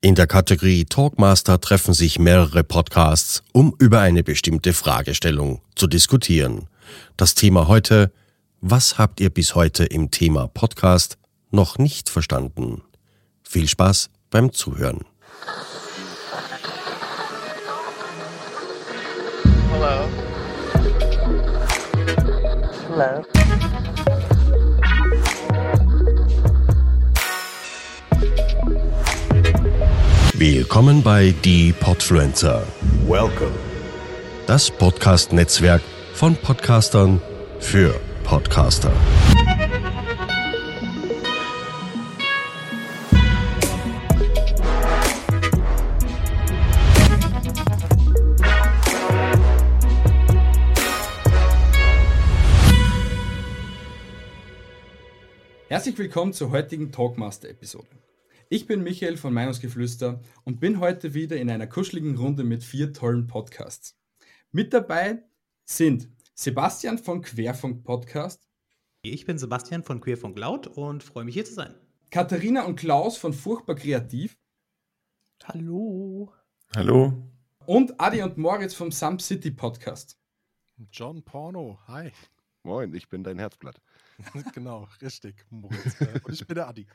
In der Kategorie Talkmaster treffen sich mehrere Podcasts, um über eine bestimmte Fragestellung zu diskutieren. Das Thema heute: Was habt ihr bis heute im Thema Podcast noch nicht verstanden? Viel Spaß beim Zuhören. Hello. Hello. Willkommen bei Die Podfluencer. Welcome. Das Podcast-Netzwerk von Podcastern für Podcaster. Herzlich willkommen zur heutigen Talkmaster-Episode. Ich bin Michael von Meinungsgeflüster und bin heute wieder in einer kuscheligen Runde mit 4 tollen Podcasts. Mit dabei sind Sebastian von Querfunk Podcast. Ich bin Sebastian von Querfunk Laut und freue mich, hier zu sein. Katharina und Klaus von Furchtbar Kreativ. Hallo. Hallo. Und Adi und Moritz vom Some City Podcast. John Porno, hi. Moin, ich bin dein Herzblatt. Genau, richtig, Moritz. Und ich bin der Adi.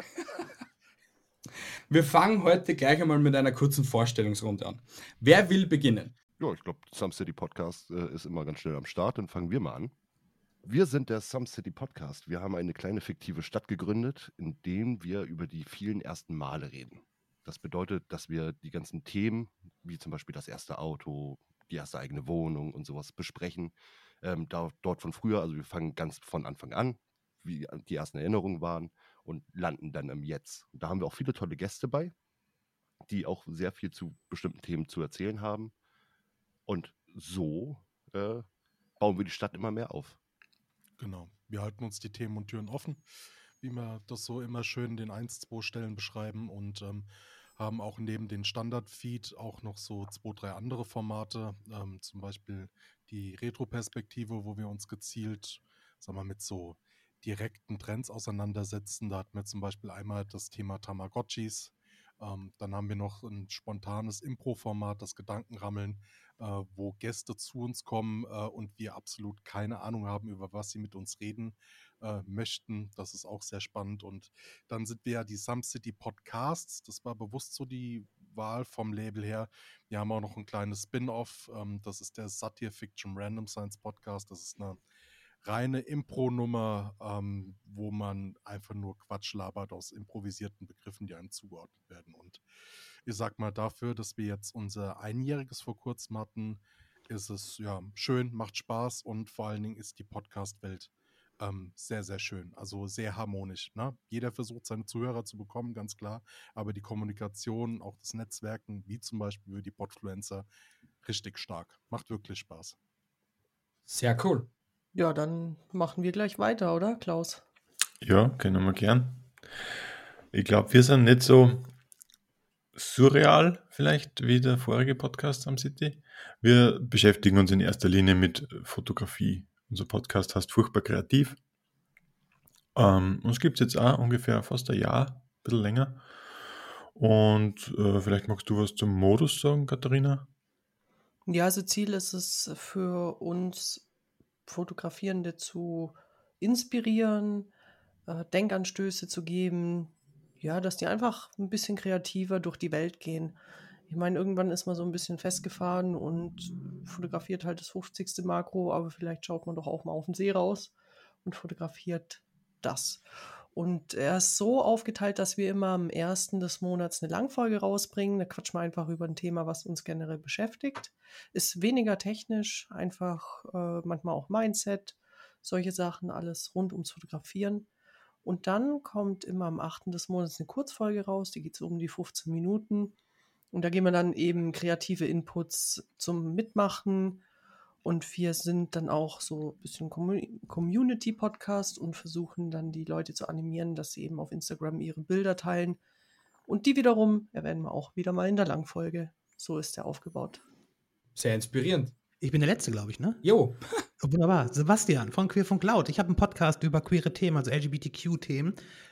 Wir fangen heute gleich einmal mit einer kurzen Vorstellungsrunde an. Wer will beginnen? Ja, ich glaube, Some City Podcast ist immer ganz schnell am Start. Dann fangen wir mal an. Wir sind der Some City Podcast. Wir haben eine kleine fiktive Stadt gegründet, in der wir über die vielen ersten Male reden. Das bedeutet, dass wir die ganzen Themen, wie zum Beispiel das erste Auto, die erste eigene Wohnung und sowas besprechen. Dort von früher, also wir fangen ganz von Anfang an, wie die ersten Erinnerungen waren und landen dann im Jetzt. Und da haben wir auch viele tolle Gäste bei, die auch sehr viel zu bestimmten Themen zu erzählen haben. Und so bauen wir die Stadt immer mehr auf. Genau, wir halten uns die Themen und Türen offen, wie wir das so immer schön in den 1-2 Stellen beschreiben und haben auch neben den Standard-Feed auch noch so 2, 3 andere Formate, zum Beispiel die Retro-Perspektive, wo wir uns gezielt, sagen wir, mit so direkten Trends auseinandersetzen. Da hatten wir zum Beispiel einmal das Thema Tamagotchis. Dann haben wir noch ein spontanes Impro-Format, das Gedankenrammeln, wo Gäste zu uns kommen und wir absolut keine Ahnung haben, über was sie mit uns reden möchten. Das ist auch sehr spannend. Und dann sind wir ja die Some City Podcasts. Das war bewusst so die Wahl vom Label her. Wir haben auch noch ein kleines Spin-off. Das ist der Satire Fiction Random Science Podcast. Das ist eine reine Impro-Nummer, wo man einfach nur Quatsch labert aus improvisierten Begriffen, die einem zugeordnet werden. Und ich sag mal, dafür, dass wir jetzt unser Einjähriges vor kurzem hatten, ist es ja schön, macht Spaß und vor allen Dingen ist die Podcast-Welt sehr, sehr schön. Also sehr harmonisch. Ne? Jeder versucht, seine Zuhörer zu bekommen, ganz klar. Aber die Kommunikation, auch das Netzwerken, wie zum Beispiel die Podfluencer, richtig stark. Macht wirklich Spaß. Sehr cool. Ja, dann machen wir gleich weiter, oder, Klaus? Ja, können wir gern. Ich glaube, wir sind nicht so surreal vielleicht wie der vorige Podcast am City. Wir beschäftigen uns in erster Linie mit Fotografie. Unser Podcast heißt Furchtbar Kreativ. Uns gibt es jetzt auch ungefähr fast ein Jahr, ein bisschen länger. Und vielleicht magst du was zum Modus sagen, Katharina? Ja, also Ziel ist es für uns Fotografierende zu inspirieren, Denkanstöße zu geben, ja, dass die einfach ein bisschen kreativer durch die Welt gehen. Ich meine, irgendwann ist man so ein bisschen festgefahren und fotografiert halt das 50. Makro, aber vielleicht schaut man doch auch mal auf den See raus und fotografiert das. Und er ist so aufgeteilt, dass wir immer am 1. des Monats eine Langfolge rausbringen. Da quatschen wir einfach über ein Thema, was uns generell beschäftigt. Ist weniger technisch, einfach manchmal auch Mindset, solche Sachen, alles rund ums Fotografieren. Und dann kommt immer am 8. des Monats eine Kurzfolge raus, die geht so um die 15 Minuten. Und da gehen wir dann eben kreative Inputs zum Mitmachen. Und wir sind dann auch so ein bisschen Community-Podcast und versuchen dann die Leute zu animieren, dass sie eben auf Instagram ihre Bilder teilen. Und die wiederum erwähnen wir auch wieder mal in der Langfolge. So ist der aufgebaut. Sehr inspirierend. Ich bin der Letzte, glaube ich, ne? Jo. Wunderbar. Sebastian von Queerfunk Laut. Ich habe einen Podcast über queere Themen, also LGBTQ-Themen.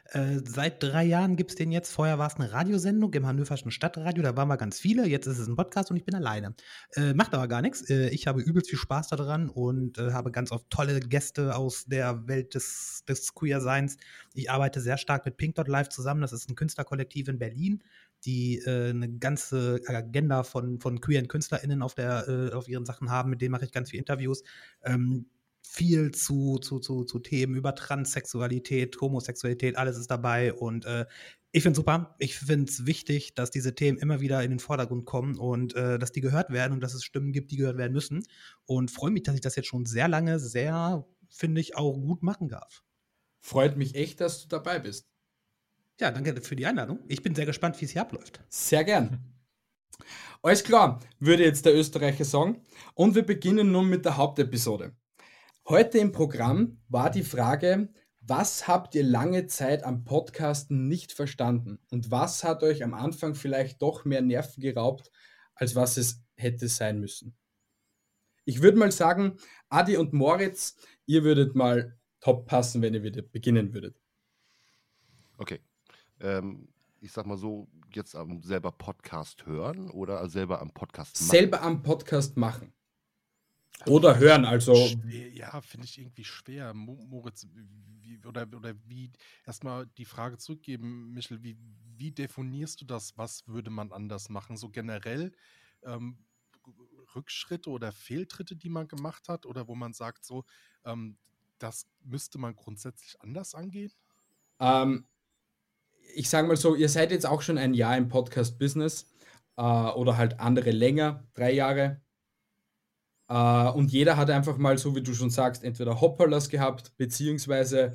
Seit 3 Jahren gibt es den jetzt. Vorher war es eine Radiosendung im Hannoverschen Stadtradio, da waren wir ganz viele. Jetzt ist es ein Podcast und ich bin alleine. Macht aber gar nichts. Ich habe übelst viel Spaß daran und habe ganz oft tolle Gäste aus der Welt des Queer-Seins. Ich arbeite sehr stark mit Pink Dot Live zusammen. Das ist ein Künstlerkollektiv in Berlin, die eine ganze Agenda von queeren KünstlerInnen auf ihren Sachen haben. Mit denen mache ich ganz viele Interviews. Viel zu Themen über Transsexualität, Homosexualität, alles ist dabei und ich finde es super. Ich finde es wichtig, dass diese Themen immer wieder in den Vordergrund kommen und dass die gehört werden und dass es Stimmen gibt, die gehört werden müssen und freue mich, dass ich das jetzt schon sehr lange, sehr, finde ich, auch gut machen darf. Freut mich echt, dass du dabei bist. Ja, danke für die Einladung. Ich bin sehr gespannt, wie es hier abläuft. Sehr gern. Alles klar, würde jetzt der Österreicher sagen. Und wir beginnen nun mit der Hauptepisode. Heute im Programm war die Frage, was habt ihr lange Zeit am Podcasten nicht verstanden? Und was hat euch am Anfang vielleicht doch mehr Nerven geraubt, als was es hätte sein müssen? Ich würde mal sagen, Adi und Moritz, ihr würdet mal top passen, wenn ihr wieder beginnen würdet. Okay. Ich sag mal so, jetzt selber Podcast hören oder selber am Podcast machen? Selber am Podcast machen. Oder hören, also. Ja, finde ich irgendwie schwer. Moritz, wie erstmal die Frage zurückgeben, Michel, wie definierst du das? Was würde man anders machen? So generell Rückschritte oder Fehltritte, die man gemacht hat, oder wo man sagt, so, das müsste man grundsätzlich anders angehen? Ich sage mal so, ihr seid jetzt auch schon ein Jahr im Podcast-Business oder halt andere länger, 3 Jahre. Und jeder hat einfach mal, so wie du schon sagst, entweder Hopperlas gehabt, beziehungsweise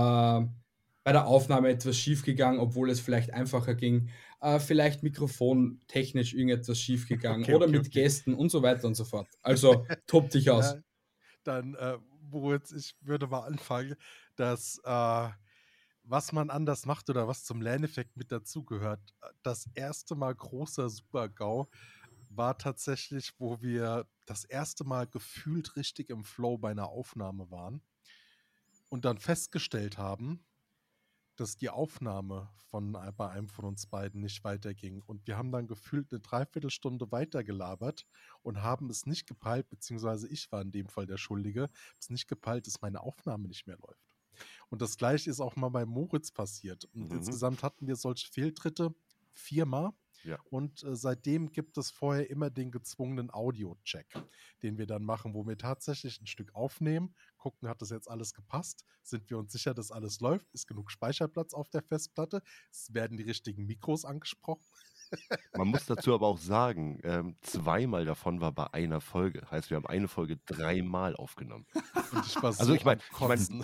bei der Aufnahme etwas schiefgegangen, obwohl es vielleicht einfacher ging. Vielleicht mikrofontechnisch irgendetwas schiefgegangen Okay, oder okay, mit okay. Gästen und so weiter und so fort. Also tob dich aus. Ja, dann, Moritz, ich würde mal anfangen, dass was man anders macht oder was zum Lerneffekt mit dazugehört. Das erste Mal großer Super-GAU war tatsächlich, wo wir das erste Mal gefühlt richtig im Flow bei einer Aufnahme waren und dann festgestellt haben, dass die Aufnahme bei einem von uns beiden nicht weiterging. Und wir haben dann gefühlt eine Dreiviertelstunde weitergelabert und haben es nicht gepeilt, beziehungsweise ich war in dem Fall der Schuldige, es nicht gepeilt, dass meine Aufnahme nicht mehr läuft. Und das Gleiche ist auch mal bei Moritz passiert. Und insgesamt hatten wir solche Fehltritte 4 Mal. Ja. Und seitdem gibt es vorher immer den gezwungenen Audio-Check, den wir dann machen, wo wir tatsächlich ein Stück aufnehmen, gucken, hat das jetzt alles gepasst, sind wir uns sicher, dass alles läuft, ist genug Speicherplatz auf der Festplatte, es werden die richtigen Mikros angesprochen. Man muss dazu aber auch sagen, 2-mal davon war bei einer Folge. Heißt, wir haben eine Folge 3-mal aufgenommen. Und ich war so Also ich meine, am Kotzen.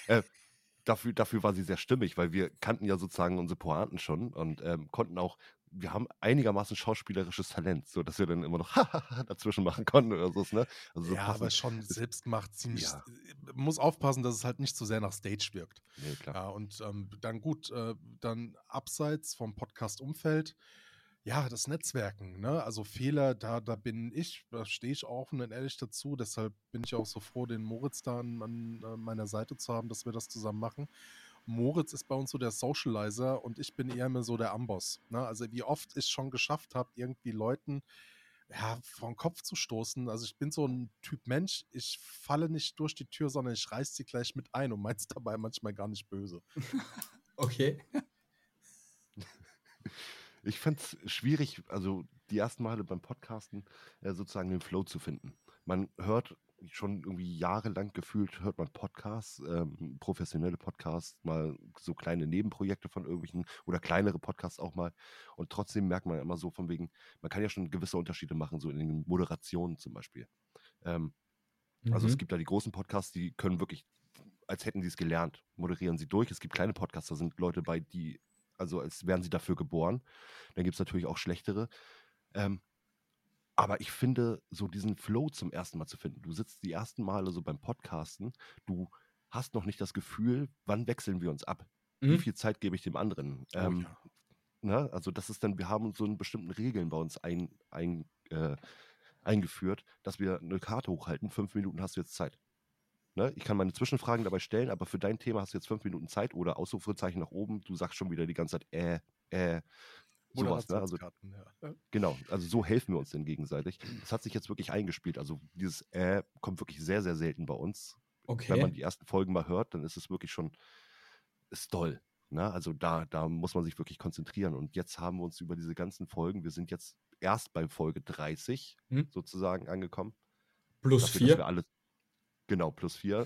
dafür war sie sehr stimmig, weil wir kannten ja sozusagen unsere Pointen schon und konnten auch, wir haben einigermaßen schauspielerisches Talent, so dass wir dann immer noch dazwischen machen konnten oder so. Ne? Also so Ja, passend. aber schon selbst gemacht, ziemlich. Ja. Muss aufpassen, dass es halt nicht zu sehr nach Stage wirkt. Nee, klar. Ja, und dann gut, dann abseits vom Podcast-Umfeld, ja, das Netzwerken, ne? Also Fehler, da stehe ich offen und ehrlich dazu. Deshalb bin ich auch so froh, den Moritz da an meiner Seite zu haben, dass wir das zusammen machen. Moritz ist bei uns so der Socializer und ich bin eher mehr so der Amboss. Ne? Also wie oft ich schon geschafft habe, irgendwie Leuten vor den Kopf zu stoßen. Also ich bin so ein Typ Mensch, ich falle nicht durch die Tür, sondern ich reiß sie gleich mit ein und mein's dabei manchmal gar nicht böse. Okay. Ich fand es schwierig, also die ersten Male beim Podcasten sozusagen den Flow zu finden. Man hört schon irgendwie jahrelang gefühlt, hört man Podcasts, professionelle Podcasts, mal so kleine Nebenprojekte von irgendwelchen oder kleinere Podcasts auch mal. Und trotzdem merkt man immer so von wegen, man kann ja schon gewisse Unterschiede machen, so in den Moderationen zum Beispiel. Also es gibt da die großen Podcasts, die können wirklich, als hätten sie es gelernt, moderieren sie durch. Es gibt kleine Podcasts, da sind Leute bei, die, also als wären sie dafür geboren. Dann gibt es natürlich auch schlechtere. Aber ich finde, so diesen Flow zum ersten Mal zu finden, du sitzt die ersten Male so beim Podcasten, du hast noch nicht das Gefühl, wann wechseln wir uns ab? Wie viel Zeit gebe ich dem anderen? Ne? Also das ist dann, wir haben so einen bestimmten Regeln bei uns eingeführt, dass wir eine Karte hochhalten, 5 Minuten hast du jetzt Zeit. ne? Ich kann meine Zwischenfragen dabei stellen, aber für dein Thema hast du jetzt 5 Minuten Zeit oder Ausrufezeichen nach oben. Du sagst schon wieder die ganze Zeit, sowas, ne? Also Moderationskarten, ja. genau, also so helfen wir uns denn gegenseitig. Das hat sich jetzt wirklich eingespielt. Also dieses kommt wirklich sehr, sehr selten bei uns. Wenn man Okay. die ersten Folgen mal hört, dann ist es wirklich schon, ist toll. Ne? Also da muss man sich wirklich konzentrieren. Und jetzt haben wir uns über diese ganzen Folgen, wir sind jetzt erst bei Folge 30 Hm? sozusagen angekommen. Plus Dafür, dass 4. wir alles, genau, plus 4.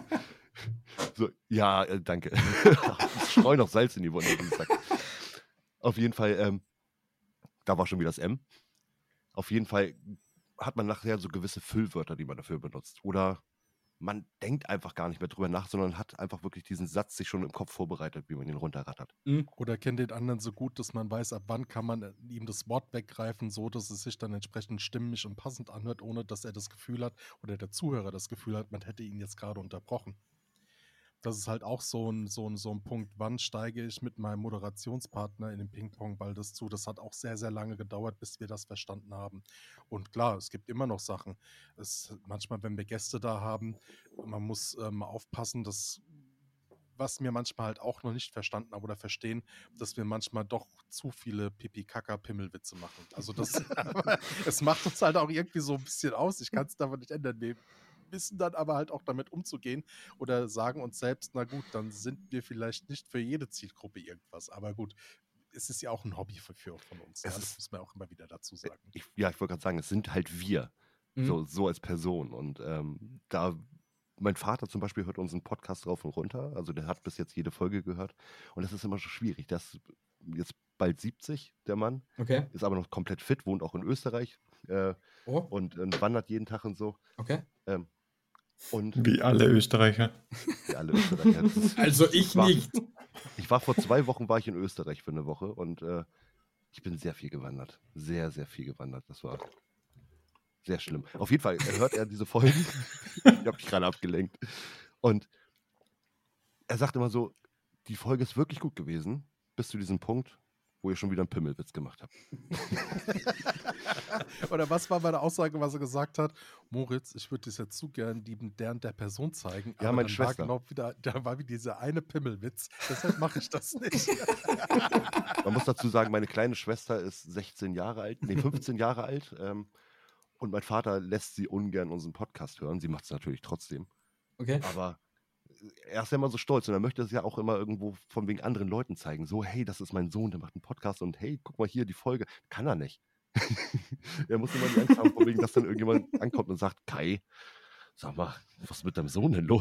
So, ja, danke. Ich streue noch Salz in die Wunde, wie gesagt. Auf jeden Fall, da war schon wieder das M. Auf jeden Fall hat man nachher so gewisse Füllwörter, die man dafür benutzt. Oder man denkt einfach gar nicht mehr drüber nach, sondern hat einfach wirklich diesen Satz sich schon im Kopf vorbereitet, wie man ihn runterrattert. Oder kennt den anderen so gut, dass man weiß, ab wann kann man ihm das Wort weggreifen, so dass es sich dann entsprechend stimmig und passend anhört, ohne dass er das Gefühl hat oder der Zuhörer das Gefühl hat, man hätte ihn jetzt gerade unterbrochen. Das ist halt auch so ein Punkt, wann steige ich mit meinem Moderationspartner in den Ping-Pong-Ball zu. Das hat auch sehr, sehr lange gedauert, bis wir das verstanden haben. Und klar, es gibt immer noch Sachen. Manchmal, wenn wir Gäste da haben, man muss aufpassen, dass, was wir manchmal halt auch noch nicht verstanden haben oder verstehen, dass wir manchmal doch zu viele Pipi-Kaka-Pimmelwitze machen. Also es macht uns halt auch irgendwie so ein bisschen aus. Ich kann es aber nicht ändern. Wir wissen dann aber halt auch damit umzugehen oder sagen uns selbst, na gut, dann sind wir vielleicht nicht für jede Zielgruppe irgendwas. Aber gut, es ist ja auch ein Hobby von uns. Ja, das muss man auch immer wieder dazu sagen. Ich wollte gerade sagen, es sind halt wir, so als Person. Und da, mein Vater zum Beispiel hört unseren Podcast rauf und runter. Also der hat bis jetzt jede Folge gehört. Und das ist immer so schwierig. Der ist jetzt bald 70, der Mann. Okay. Ist aber noch komplett fit, wohnt auch in Österreich und wandert jeden Tag und so. Okay. Und Wie alle Österreicher. alle Österreicher. Also ich nicht. Ich war vor 2 Wochen war ich in Österreich für eine Woche und ich bin sehr viel gewandert. Sehr, sehr viel gewandert. Das war sehr schlimm. Auf jeden Fall hört er diese Folgen. Ich habe mich gerade abgelenkt. Und er sagt immer so, die Folge ist wirklich gut gewesen, bis zu diesem Punkt, wo ihr schon wieder einen Pimmelwitz gemacht habt. Oder was war meine Aussage, was er gesagt hat? Moritz, ich würde das jetzt zu gern der Person zeigen. Ja, aber meine dann Schwester. Da war wieder dieser eine Pimmelwitz. Deshalb mache ich das nicht. Man muss dazu sagen, meine kleine Schwester ist 15 Jahre alt. Und mein Vater lässt sie ungern unseren Podcast hören. Sie macht es natürlich trotzdem. Okay. Aber er ist ja immer so stolz und er möchte es ja auch immer irgendwo von wegen anderen Leuten zeigen. So, hey, das ist mein Sohn, der macht einen Podcast und hey, guck mal hier die Folge. Kann er nicht. Er muss immer die Angst haben, von wegen, dass dann irgendjemand ankommt und sagt, Kai, sag mal, was ist mit deinem Sohn denn los?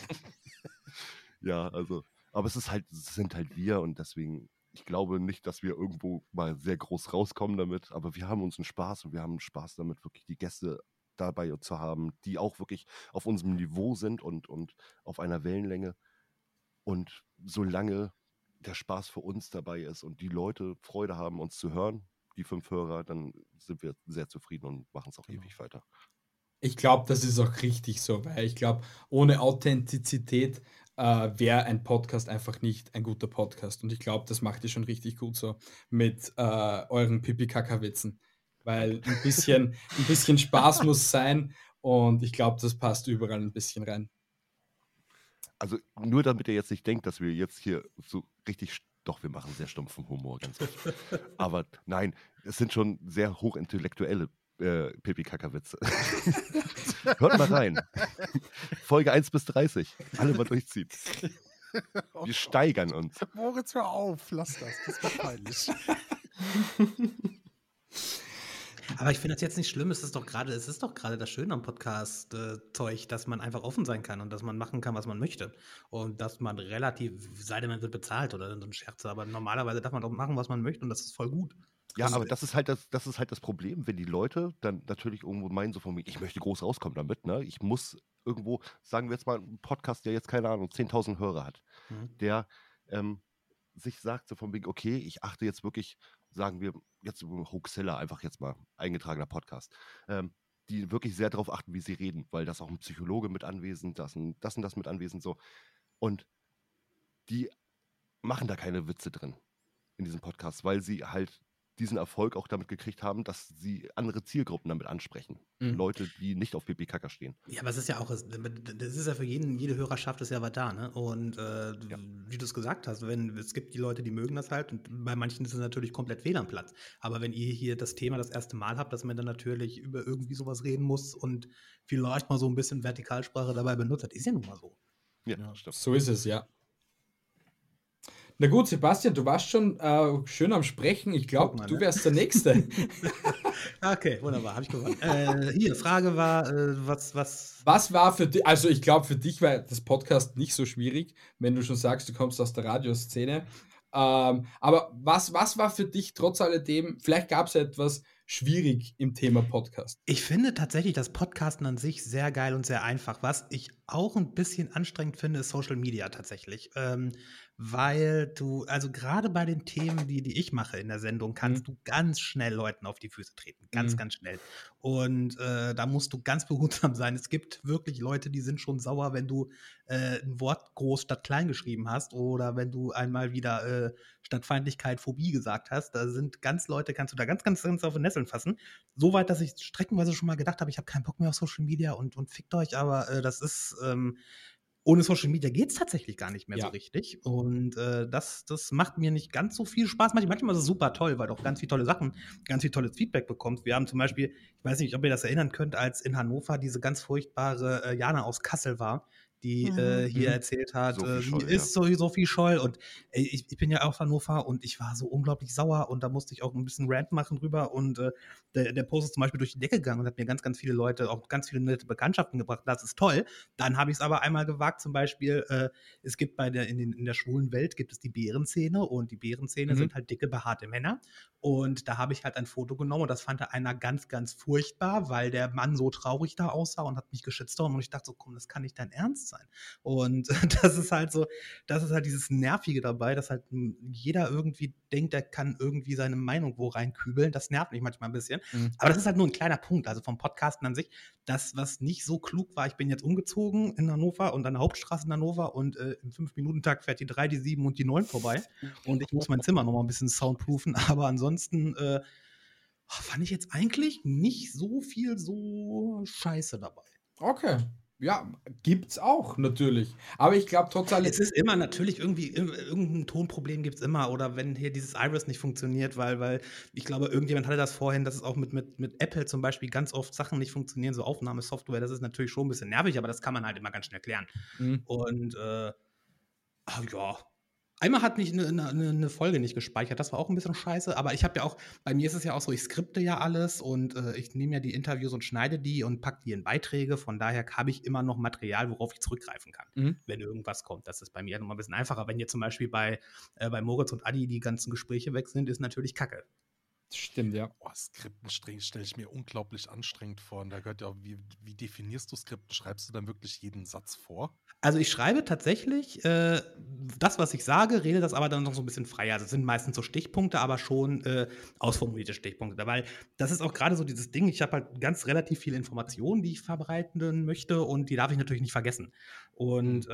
Ja, also, aber es sind halt wir und deswegen, ich glaube nicht, dass wir irgendwo mal sehr groß rauskommen damit, aber wir haben unseren Spaß und wir haben Spaß damit, wirklich die Gäste dabei zu haben, die auch wirklich auf unserem Niveau sind und auf einer Wellenlänge. Und solange der Spaß für uns dabei ist und die Leute Freude haben, uns zu hören, die 5 Hörer, dann sind wir sehr zufrieden und machen es auch ewig weiter. Ich glaube, das ist auch richtig so, weil ich glaube, ohne Authentizität wäre ein Podcast einfach nicht ein guter Podcast. Und ich glaube, das macht ihr schon richtig gut so mit euren Pipi-Kaka-Witzen. Weil ein bisschen Spaß muss sein und ich glaube, das passt überall ein bisschen rein. Also nur damit ihr jetzt nicht denkt, dass wir jetzt hier so richtig, doch, wir machen sehr stumpfen Humor, ganz oft. Aber nein, es sind schon sehr hochintellektuelle Pipi-Kaka-Witze. Hört mal rein. Folge 1 bis 30. Alle mal durchziehen. Wir steigern uns. Moritz, hör auf, lass das wird peinlich. Aber ich finde das jetzt nicht schlimm. Es ist doch gerade das Schöne am Podcast-Zeug, dass man einfach offen sein kann und dass man machen kann, was man möchte. Und dass man sei denn, man wird bezahlt oder so ein Scherz. Aber normalerweise darf man doch machen, was man möchte und das ist voll gut. Ja, aber das ist halt das Problem, wenn die Leute dann natürlich irgendwo meinen, so von mir, ich möchte groß rauskommen damit, ne? Ich muss irgendwo, sagen wir jetzt mal, einen Podcast, der jetzt, keine Ahnung, 10.000 Hörer hat, der sich sagt so von wegen, okay, ich achte jetzt wirklich, sagen wir jetzt Hoaxilla, einfach jetzt mal eingetragener Podcast, die wirklich sehr darauf achten, wie sie reden, weil das auch ein Psychologe mit anwesend, das und das mit anwesend so. Und die machen da keine Witze drin in diesem Podcast, weil sie halt diesen Erfolg auch damit gekriegt haben, dass sie andere Zielgruppen damit ansprechen. Mhm. Leute, die nicht auf Pipi-Kaka stehen. Ja, aber es ist ja auch, das ist ja für jede Hörerschaft ist ja was da, ne? Und wie du es gesagt hast, es gibt die Leute, die mögen das halt und bei manchen ist es natürlich komplett fehl am Platz. Aber wenn ihr hier das Thema das erste Mal habt, dass man dann natürlich über irgendwie sowas reden muss und vielleicht mal so ein bisschen Vertikalsprache dabei benutzt, das ist ja nun mal so. Ja, Ja. stimmt. So ist es, ja. Na gut, Sebastian, du warst schon schön am Sprechen. Ich Guck glaube, mal, du ne? wärst der Nächste. Okay, wunderbar, habe ich gewonnen. Hier, Frage war, was Was war für dich, also ich glaube, für dich war das Podcast nicht so schwierig, wenn du schon sagst, du kommst aus der Radioszene. Aber was war für dich trotz alledem, vielleicht gab es ja etwas schwierig im Thema Podcast? Ich finde tatsächlich das Podcasten an sich sehr geil und sehr einfach. Was ich auch ein bisschen anstrengend finde, ist Social Media tatsächlich. Weil du, also gerade bei den Themen, die ich mache in der Sendung, kannst du ganz schnell Leuten auf die Füße treten. Ganz, Mhm. ganz schnell. Und da musst du ganz behutsam sein. Es gibt wirklich Leute, die sind schon sauer, wenn du ein Wort groß statt klein geschrieben hast oder wenn du einmal wieder statt Feindlichkeit Phobie gesagt hast. Da sind Leute, kannst du da ganz, ganz, ganz auf den Nesseln fassen. So weit, dass ich streckenweise schon mal gedacht habe, ich habe keinen Bock mehr auf Social Media und fickt euch, aber das ist, ohne Social Media geht es tatsächlich gar nicht mehr Ja. so richtig. Und das macht mir nicht ganz so viel Spaß. Manchmal ist es super toll, weil du auch ganz viele tolle Sachen, ganz viel tolles Feedback bekommst. Wir haben zum Beispiel, ich weiß nicht, ob ihr das erinnern könnt, als in Hannover diese ganz furchtbare Jana aus Kassel war, die hier erzählt hat, Sophie sie Scholl, ist so Sophie Scholl und ich bin ja auch Hannover und ich war so unglaublich sauer und da musste ich auch ein bisschen Rant machen drüber und der Post ist zum Beispiel durch die Decke gegangen und hat mir ganz, ganz viele Leute, auch ganz viele nette Bekanntschaften gebracht. Das ist toll. Dann habe ich es aber einmal gewagt, zum Beispiel, es gibt in der schwulen Welt gibt es die Bärenszene und die Bärenszene sind halt dicke, behaarte Männer. Und da habe ich halt ein Foto genommen und das fand einer ganz, ganz furchtbar, weil der Mann so traurig da aussah und hat mich geschützt und ich dachte so, komm, das kann nicht dein Ernst sein. Und das ist halt dieses Nervige dabei, dass halt jeder irgendwie denkt, er kann irgendwie seine Meinung wo reinkübeln. Das nervt mich manchmal ein bisschen. Aber das ist halt nur ein kleiner Punkt, also vom Podcasten an sich. Das, was nicht so klug war, ich bin jetzt umgezogen in Hannover und an der Hauptstraße in Hannover und im 5-Minuten-Takt fährt die 3, die 7 und die 9 vorbei. Und ich muss mein Zimmer noch mal ein bisschen soundproofen. Aber ansonsten fand ich jetzt eigentlich nicht so viel so Scheiße dabei. Okay. Ja, gibt's auch natürlich. Aber ich glaube trotz allem. Es ist immer natürlich irgendein Tonproblem gibt es immer oder wenn hier dieses Iris nicht funktioniert, weil ich glaube, irgendjemand hatte das vorhin, dass es auch mit Apple zum Beispiel ganz oft Sachen nicht funktionieren, so Aufnahmesoftware, das ist natürlich schon ein bisschen nervig, aber das kann man halt immer ganz schnell klären. Und ja, einmal hat mich eine Folge nicht gespeichert, das war auch ein bisschen scheiße, aber ich habe ja auch, bei mir ist es ja auch so, ich skripte ja alles und ich nehme ja die Interviews und schneide die und packe die in Beiträge, von daher habe ich immer noch Material, worauf ich zurückgreifen kann, wenn irgendwas kommt. Das ist bei mir nochmal ein bisschen einfacher. Wenn jetzt zum Beispiel bei Moritz und Adi die ganzen Gespräche weg sind, ist natürlich Kacke. Stimmt, ja. Oh, Skripten stelle ich mir unglaublich anstrengend vor. Und da gehört ja auch, wie definierst du Skripten? Schreibst du dann wirklich jeden Satz vor? Also ich schreibe tatsächlich das, was ich sage, rede das aber dann noch so ein bisschen freier. Also es sind meistens so Stichpunkte, aber schon ausformulierte Stichpunkte. Weil das ist auch gerade so dieses Ding, ich habe halt relativ viele Informationen, die ich verbreiten möchte und die darf ich natürlich nicht vergessen. Und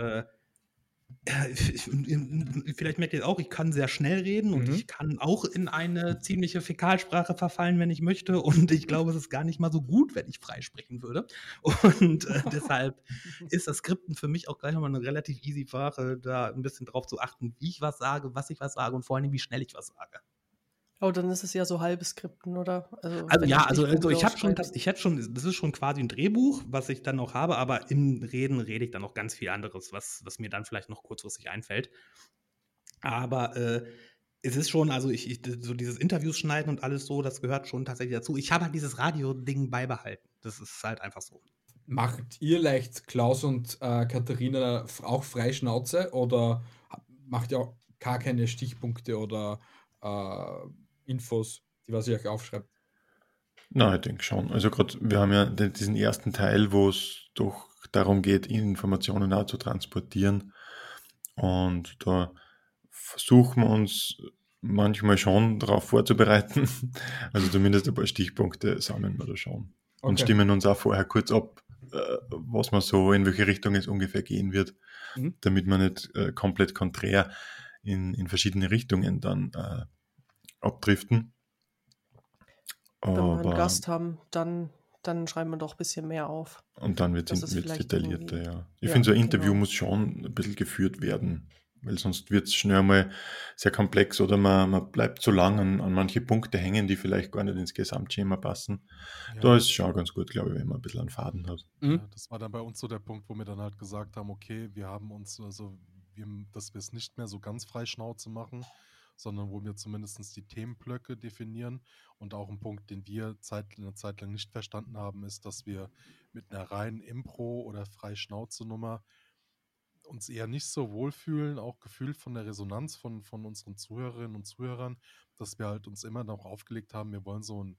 vielleicht merkt ihr auch, ich kann sehr schnell reden und ich kann auch in eine ziemliche Fäkalsprache verfallen, wenn ich möchte. Und ich glaube, es ist gar nicht mal so gut, wenn ich frei sprechen würde. Und deshalb ist das Skripten für mich auch gleich nochmal eine relativ easy Sache, da ein bisschen drauf zu achten, wie ich was sage, was ich was sage und vor allem, wie schnell ich was sage. Oh, dann ist es ja so halbes Skripten, oder? Also wenn du ja, also Stichpunkte ich habe schon, aufschreibst. das ist schon quasi ein Drehbuch, was ich dann noch habe, aber im Reden rede ich dann noch ganz viel anderes, was mir dann vielleicht noch kurzfristig einfällt. Aber es ist schon, also so dieses Interviews schneiden und alles so, das gehört schon tatsächlich dazu. Ich habe halt dieses Radio-Ding beibehalten. Das ist halt einfach so. Macht ihr leicht Klaus und Katharina auch Freischnauze oder macht ihr auch gar keine Stichpunkte oder Infos, die was ihr euch aufschreibt? Na, ich denke schon. Also gerade, wir haben ja diesen ersten Teil, wo es doch darum geht, Informationen auch zu transportieren. Und da versuchen wir uns manchmal schon darauf vorzubereiten. Also zumindest ein paar Stichpunkte sammeln wir da schon. Und Okay. stimmen uns auch vorher kurz ab, was man so, in welche Richtung es ungefähr gehen wird, damit man nicht komplett konträr in verschiedene Richtungen dann abdriften. Wenn wir einen Aber Gast haben, dann schreiben wir doch ein bisschen mehr auf. und dann wird Das es ist vielleicht detaillierter, irgendwie, ja. Ich ja, finde, so ein Interview genau. muss schon ein bisschen geführt werden, weil sonst wird es schnell mal sehr komplex oder man bleibt zu lang an manche Punkte hängen, die vielleicht gar nicht ins Gesamtschema passen. Da Ja, ist es schon ganz gut, glaube ich, wenn man ein bisschen einen Faden hat. ja, das war dann bei uns so der Punkt, wo wir dann halt gesagt haben, okay, wir haben uns, dass wir es nicht mehr so ganz frei Schnauze machen, sondern wo wir zumindest die Themenblöcke definieren. Und auch ein Punkt, den wir eine Zeit lang nicht verstanden haben, ist, dass wir mit einer reinen Impro- oder Frei-Schnauze-Nummer uns eher nicht so wohlfühlen, auch gefühlt von der Resonanz von unseren Zuhörerinnen und Zuhörern, dass wir halt uns immer noch aufgelegt haben, wir wollen so ein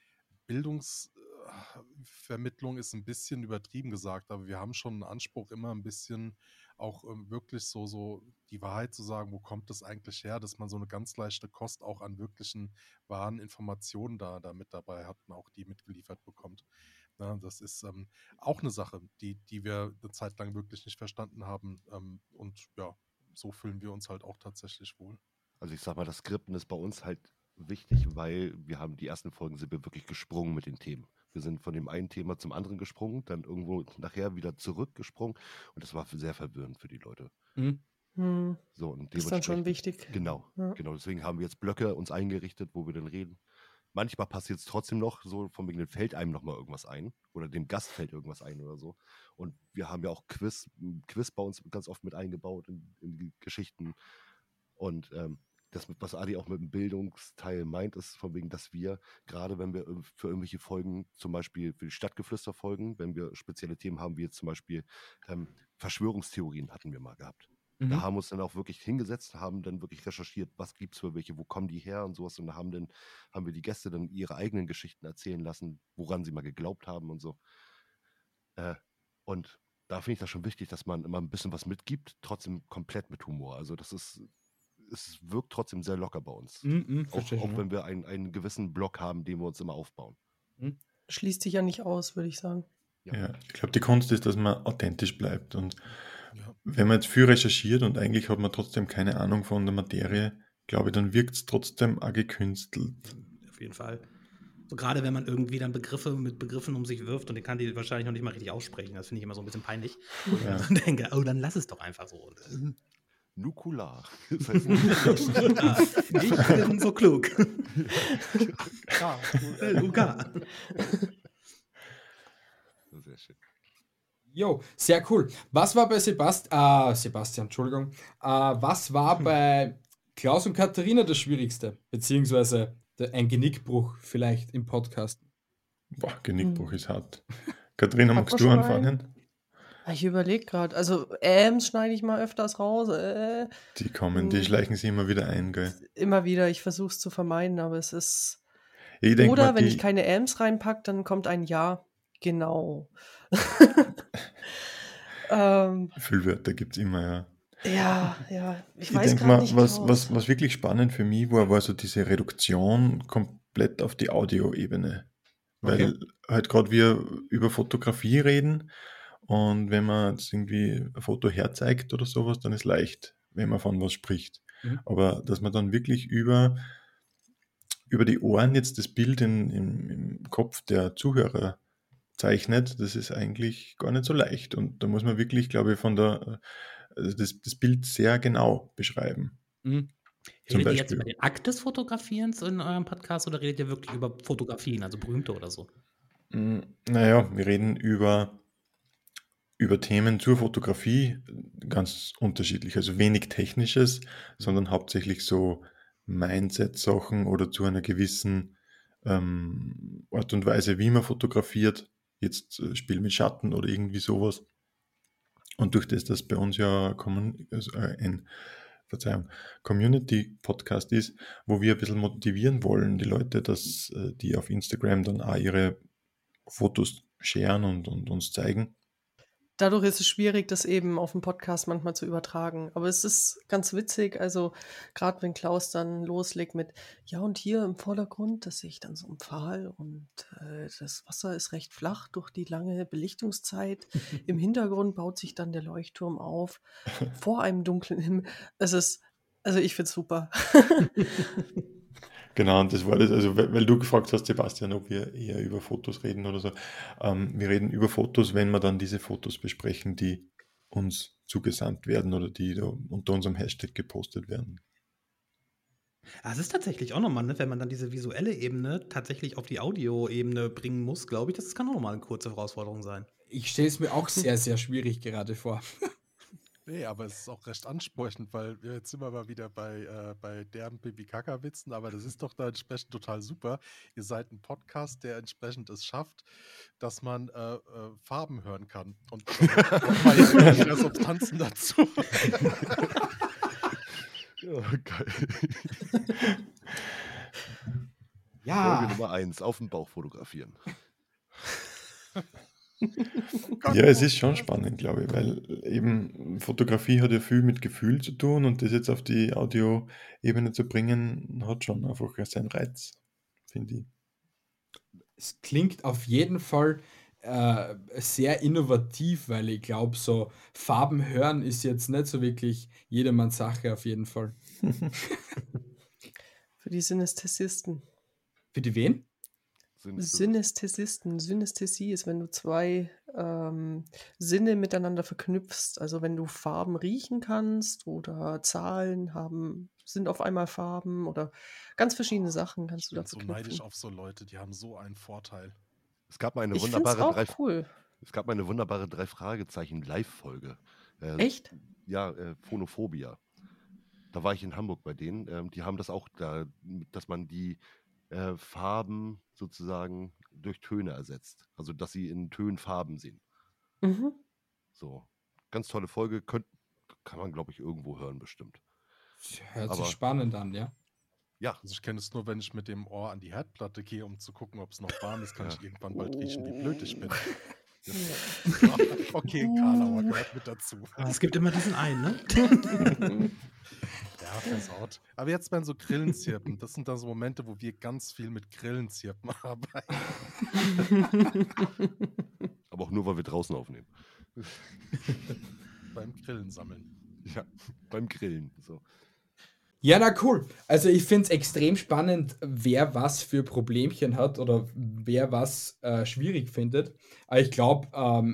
Bildungsvermittlung ist ein bisschen übertrieben gesagt, aber wir haben schon einen Anspruch, immer ein bisschen auch wirklich so die Wahrheit zu sagen, wo kommt das eigentlich her, dass man so eine ganz leichte Kost auch an wirklichen wahren Informationen da mit dabei hat und auch die mitgeliefert bekommt. Ja, das ist auch eine Sache, die wir eine Zeit lang wirklich nicht verstanden haben. Und ja, so fühlen wir uns halt auch tatsächlich wohl. Also ich sag mal, das Skripten ist bei uns halt wichtig, weil wir haben die ersten Folgen sind wir wirklich gesprungen mit den Themen. Wir sind von dem einen Thema zum anderen gesprungen, dann irgendwo nachher wieder zurückgesprungen und das war sehr verwirrend für die Leute. Hm, So, und ist dann schon dementsprechend, wichtig. genau, Ja. deswegen haben wir jetzt Blöcke uns eingerichtet, wo wir dann reden. Manchmal passiert es trotzdem noch, so von wegen, fällt einem nochmal irgendwas ein oder dem Gast fällt irgendwas ein oder so. Und wir haben ja auch ein Quiz bei uns ganz oft mit eingebaut in die Geschichten. Und das, was Adi auch mit dem Bildungsteil meint, ist von wegen, dass wir, gerade wenn wir für irgendwelche Folgen, zum Beispiel für die Stadtgeflüster-Folgen, wenn wir spezielle Themen haben, wie jetzt zum Beispiel Verschwörungstheorien hatten wir mal gehabt. Da haben wir uns dann auch wirklich hingesetzt, haben dann wirklich recherchiert, was gibt es für welche, wo kommen die her und sowas. Und da haben wir die Gäste dann ihre eigenen Geschichten erzählen lassen, woran sie mal geglaubt haben und so. Und da finde ich das schon wichtig, dass man immer ein bisschen was mitgibt, trotzdem komplett mit Humor. Also es wirkt trotzdem sehr locker bei uns. Auch wenn wir einen gewissen Block haben, den wir uns immer aufbauen. Schließt sich ja nicht aus, würde ich sagen. Ja, ich glaube, die Kunst ist, dass man authentisch bleibt. Und Ja. wenn man jetzt viel recherchiert und eigentlich hat man trotzdem keine Ahnung von der Materie, glaube ich, dann wirkt es trotzdem auch gekünstelt. Auf jeden Fall. So gerade wenn man irgendwie dann mit Begriffen um sich wirft und den kann die wahrscheinlich noch nicht mal richtig aussprechen. Das finde ich immer so ein bisschen peinlich. Und ich mir dann denke, oh, dann lass es doch einfach so. Nukular. Das heißt, Ich bin so klug. Luca. sehr schön. Jo, sehr cool. Was war bei Sebastian, Entschuldigung. Was war bei Klaus und Katharina das Schwierigste? Beziehungsweise ein Genickbruch vielleicht im Podcast? Boah, Genickbruch ist hart. Katharina, Hat magst man du schon anfangen? Ich überlege gerade. Also, schneide ich mal öfters raus. Die schleichen sich immer wieder ein, gell? Immer wieder. Ich versuche es zu vermeiden, aber es ist. Ich denk Oder mal, wenn ich keine reinpacke, dann kommt ein Ja. Genau. Füllwörter gibt es immer, ja. Ja. Ich Ich weiß denke gerade mal, nicht was wirklich spannend für mich war so diese Reduktion komplett auf die Audioebene. Weil halt gerade wir über Fotografie reden und wenn man jetzt irgendwie ein Foto herzeigt oder sowas, dann ist leicht, wenn man von was spricht. Aber dass man dann wirklich über die Ohren jetzt das Bild im Kopf der Zuhörer zeichnet, das ist eigentlich gar nicht so leicht. Und da muss man wirklich, glaube ich, das Bild sehr genau beschreiben. Redet ihr jetzt über den Akt des Fotografierens in eurem Podcast oder redet ihr wirklich über Fotografien, also berühmte oder so? Naja, wir reden über Themen zur Fotografie, ganz unterschiedlich. Also wenig Technisches, sondern hauptsächlich so Mindset-Sachen oder zu einer gewissen Art und Weise, wie man fotografiert. Jetzt Spiel mit Schatten oder irgendwie sowas. Und durch das bei uns ja ein Community-Podcast ist, wo wir ein bisschen motivieren wollen, die Leute, dass die auf Instagram dann auch ihre Fotos sharen und uns zeigen. Dadurch ist es schwierig, das eben auf dem Podcast manchmal zu übertragen. Aber es ist ganz witzig, also gerade wenn Klaus dann loslegt mit, ja und hier im Vordergrund, das sehe ich dann so ein Pfahl und das Wasser ist recht flach durch die lange Belichtungszeit. Im Hintergrund baut sich dann der Leuchtturm auf, vor einem dunklen Himmel. Also ich finde es super. Genau, und das war das, also weil du gefragt hast, Sebastian, ob wir eher über Fotos reden oder so. Wir reden über Fotos, wenn wir dann diese Fotos besprechen, die uns zugesandt werden oder die da unter unserem Hashtag gepostet werden. Es ist tatsächlich auch nochmal, ne, wenn man dann diese visuelle Ebene tatsächlich auf die Audioebene bringen muss, glaube ich, das kann auch nochmal eine kurze Herausforderung sein. Ich stelle es mir auch sehr, sehr schwierig gerade vor. Nee, aber es ist auch recht ansprechend, weil jetzt sind wir mal wieder bei derben Pipi-Kaka-Witzen, aber das ist doch da entsprechend total super. Ihr seid ein Podcast, der entsprechend es schafft, dass man Farben hören kann. Und da braucht man ja immer wieder Substanzen dazu. Ja, geil. Ja. Folge Nummer 1, auf den Bauch fotografieren. Ja, es ist schon spannend, glaube ich, weil eben Fotografie hat ja viel mit Gefühl zu tun und das jetzt auf die Audioebene zu bringen, hat schon einfach seinen Reiz, finde ich. Es klingt auf jeden Fall sehr innovativ, weil ich glaube, so Farben hören ist jetzt nicht so wirklich jedermanns Sache auf jeden Fall. Für die Synästhesisten. Für die wen? Synästhesisten. Synästhesie ist, wenn du zwei Sinne miteinander verknüpfst. Also wenn du Farben riechen kannst oder Zahlen sind auf einmal Farben oder ganz verschiedene Sachen kannst du da Ich bin so neidisch verknüpfen. auf so Leute, die haben so einen Vorteil. Es gab mal eine Ich finde es wunderbare auch cool. Es gab mal eine wunderbare 3-Fragezeichen-Live-Folge. Echt? Ja, Phonophobia. Da war ich in Hamburg bei denen. Die haben das auch da, dass man die Farben sozusagen durch Töne ersetzt. Also, dass sie in Tönen Farben sehen. Mhm. So. Ganz tolle Folge. Kann man, glaube ich, irgendwo hören, bestimmt. Hört sich Aber- spannend an, ja. Ja, Also ich kenne es nur, wenn ich mit dem Ohr an die Herdplatte gehe, um zu gucken, ob es noch warm ist, kann ich irgendwann bald riechen, wie blöd ich bin. Okay, Karlauer gehört mit dazu. Aber es gibt immer diesen einen, ne? Ja, versaut. Aber jetzt werden so Grillenzirpen. Das sind dann so Momente, wo wir ganz viel mit Grillenzirpen arbeiten. aber auch nur, weil wir draußen aufnehmen. Beim Grillen sammeln. Ja, beim Grillen. So. Ja, na cool. Also ich finde es extrem spannend, wer was für Problemchen hat oder wer was schwierig findet. Aber ich glaube,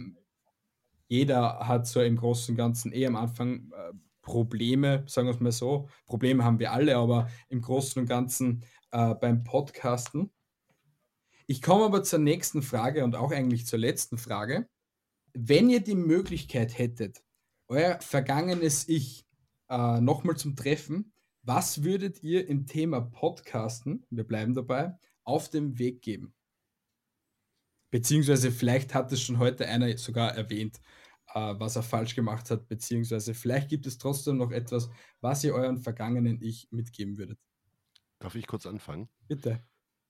jeder hat so im Großen und Ganzen am Anfang Probleme, sagen wir es mal so. Probleme haben wir alle, aber im Großen und Ganzen beim Podcasten. Ich komme aber zur nächsten Frage und auch eigentlich zur letzten Frage. Wenn ihr die Möglichkeit hättet, euer vergangenes Ich nochmal zum Treffen, was würdet ihr im Thema Podcasten, wir bleiben dabei, auf den Weg geben? Beziehungsweise vielleicht hat es schon heute einer sogar erwähnt, was er falsch gemacht hat, beziehungsweise vielleicht gibt es trotzdem noch etwas, was ihr euren vergangenen Ich mitgeben würdet. Darf ich kurz anfangen? Bitte.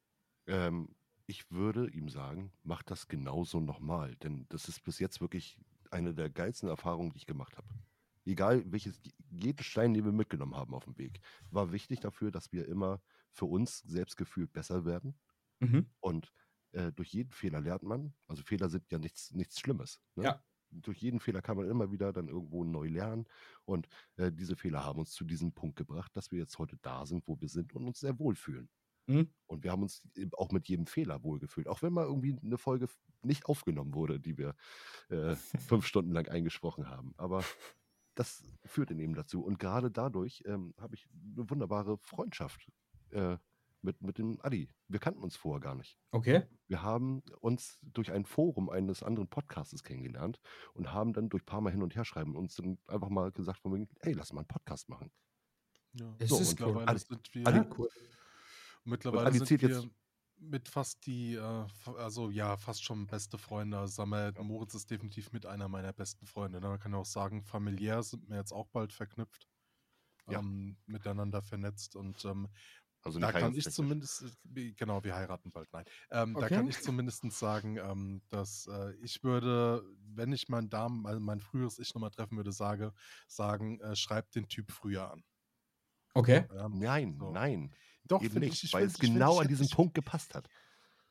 Ich würde ihm sagen, mach das genauso nochmal, denn das ist bis jetzt wirklich eine der geilsten Erfahrungen, die ich gemacht habe. Egal jeden Stein, den wir mitgenommen haben auf dem Weg, war wichtig dafür, dass wir immer für uns selbstgefühlt besser werden. Mhm. Und durch jeden Fehler lernt man. Also Fehler sind ja nichts Schlimmes. Ne? Ja. Durch jeden Fehler kann man immer wieder dann irgendwo neu lernen. Und diese Fehler haben uns zu diesem Punkt gebracht, dass wir jetzt heute da sind, wo wir sind und uns sehr wohlfühlen. Mhm. Und wir haben uns auch mit jedem Fehler wohlgefühlt. Auch wenn mal irgendwie eine Folge nicht aufgenommen wurde, die wir 5 Stunden lang eingesprochen haben. Aber das führt eben dazu. Und gerade dadurch habe ich eine wunderbare Freundschaft mit dem Adi. Wir kannten uns vorher gar nicht. Okay. Wir haben uns durch ein Forum eines anderen Podcastes kennengelernt und haben dann durch ein paar Mal hin und her schreiben uns dann einfach mal gesagt von wegen, hey, lass mal einen Podcast machen. Ja. Es So, ist und cool. Mittlerweile sind wir, Adi, cool. mittlerweile Und Adi sind zählt wir jetzt- mit fast fast schon beste Freunde. Also sagen wir, Moritz ist definitiv mit einer meiner besten Freunde. Ne? Man kann auch sagen, familiär sind wir jetzt auch bald verknüpft, Ja. miteinander vernetzt und also da nicht kann ich heiratstechnisch. zumindest, genau, wir heiraten bald, nein. Da Okay. kann ich zumindest sagen, dass ich würde, wenn ich mein früheres Ich nochmal treffen würde, sagen, schreibt den Typ früher an. Okay. Ja, Nein, so. nein. Doch, Eben finde nicht, ich weil find- es ich find- genau ich an hätte- diesem ich- Punkt gepasst hat.